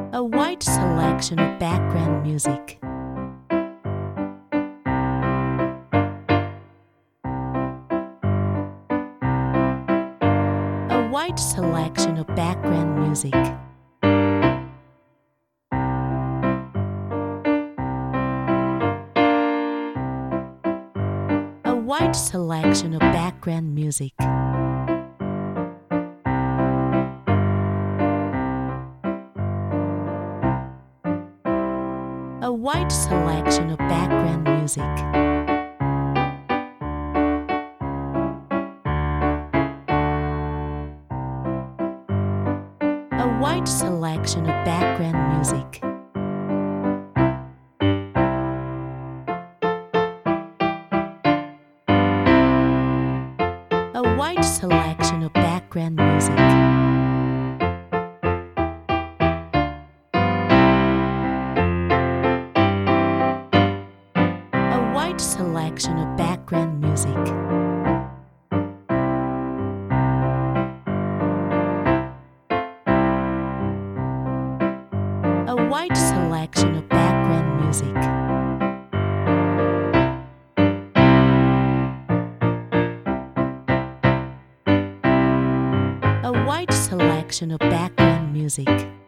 A wide selection of background music. A wide selection of background music. A wide selection of background music. A wide selection of background music. A wide selection of background music. A wide selection of background music. A wide selection of background music. A wide selection of background music. A wide selection of background music.